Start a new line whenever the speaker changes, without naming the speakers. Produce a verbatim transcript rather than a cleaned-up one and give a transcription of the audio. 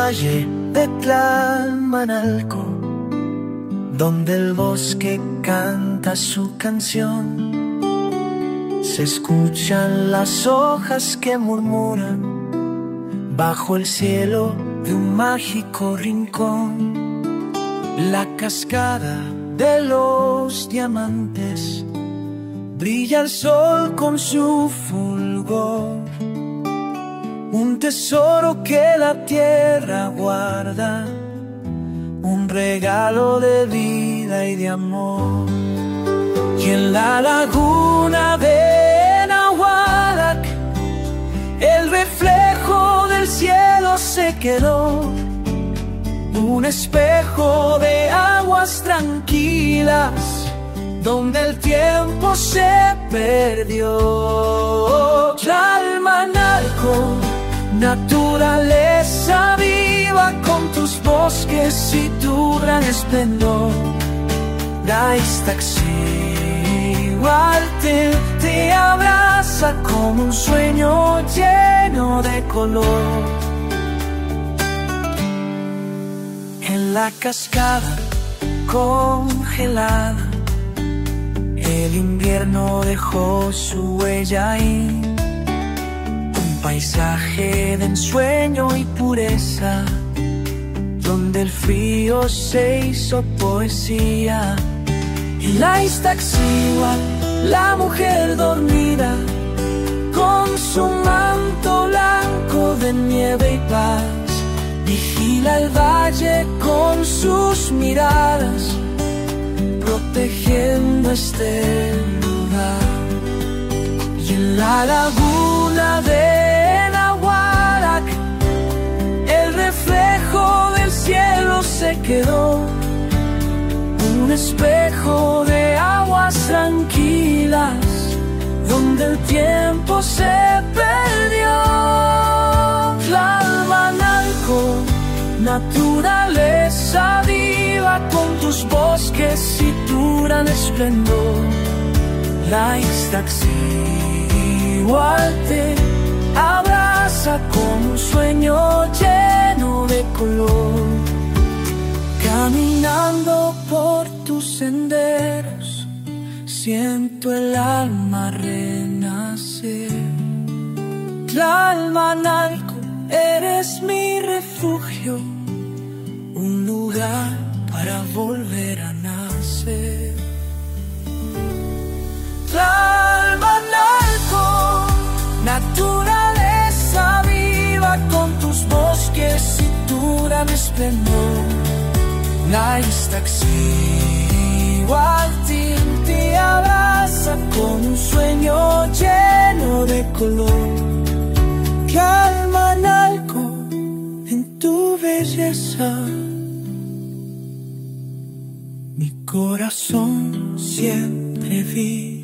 valle de Tlalmanalco, donde el bosque canta su canción. Se escuchan las hojas que murmuran bajo el cielo de un mágico rincón. La cascada de los diamantes brilla el sol con su fulgor, un tesoro que la tierra guarda, un regalo de vida y de amor. Y en la laguna de Nahualac el reflejo del cielo se quedó, un espejo de aguas tranquilas donde el tiempo se perdió. Tlalmanalco, naturaleza viva con tus bosques y tu gran esplendor. Naixtaxi-hualtil te abraza como un sueño lleno de color. En la cascada congelada el invierno dejó su huella ahí, un paisaje de ensueño y pureza, donde el frío se hizo poesía. Y Naixtaxi-hual, la mujer dormida, con su manto blanco de nieve y paz, vigila el valle con sus miradas, protegiendo este lugar. Y en la laguna de Nahualac el reflejo del cielo se quedó, un espejo de aguas tranquilas donde el tiempo se perdió. Tlalmanalco, naturaleza viva con tus bosques y tu gran esplendor. Naixtaxi-hual te abraza con un sueño lleno de color. Caminando por tus senderos siento el alma renacer. Tlalmanalco, eres mi refugio, un lugar para volver a nacer. Tlalmanalco, naturaleza viva con tus bosques y tu gran esplendor. Naixtaxi-hual te abraza con un sueño lleno de color. Tlalmanalco, en tu belleza mi corazón siempre vi.